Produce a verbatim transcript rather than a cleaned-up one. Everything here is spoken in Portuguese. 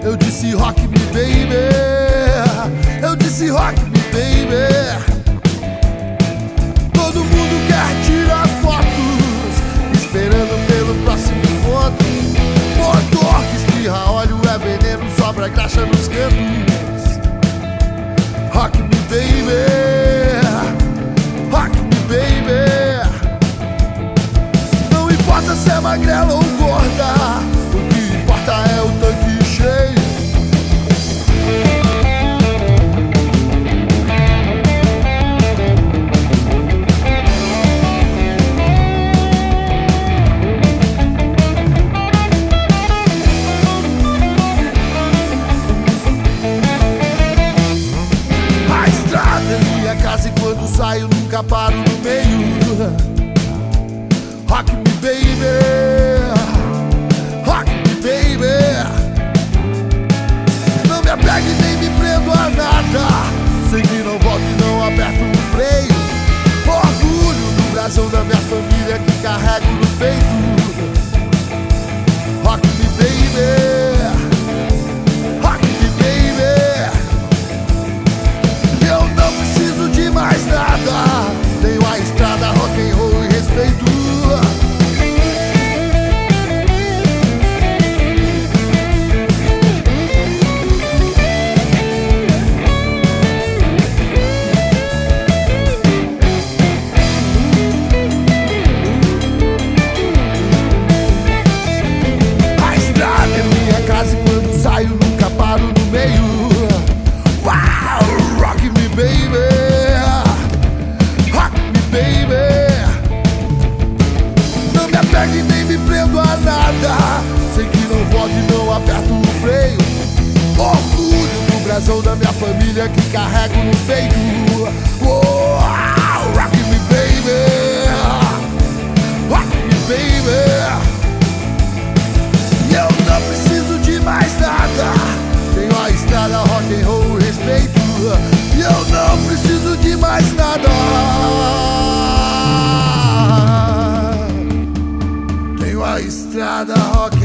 Eu disse rock me baby, eu disse rock me baby. Todo mundo quer tirar fotos, esperando pelo próximo encontro. Motor que espirra óleo é veneno, sobra graxa nos cantos. Rock me baby, rock me baby. Não importa se é magrela ou gorda, o que importa é o tanque cheio. A estrada é minha casa e quando saio nunca paro no meio. Rock me baby, rock me baby. Não me apegue nem me prendo a nada, sei que não volto e não aperto o freio. Orgulho do brasão da minha família que carrego no peito. Rock me baby, rock me baby. Eu não preciso de mais nada, tenho a estrada, rock and roll e respeito. Saio, nunca paro no meio. Wow, rock me baby, rock me baby. Não me apegue nem me prendo a nada, sei que não volto e não aperto o freio. Orgulho do brasão da minha família que carrego no peito. Wow, rock me baby, rock me baby. E eu não preciso de mais nada, tenho a estrada, rock and roll, respeito. E eu não preciso de mais nada, tenho a estrada, rock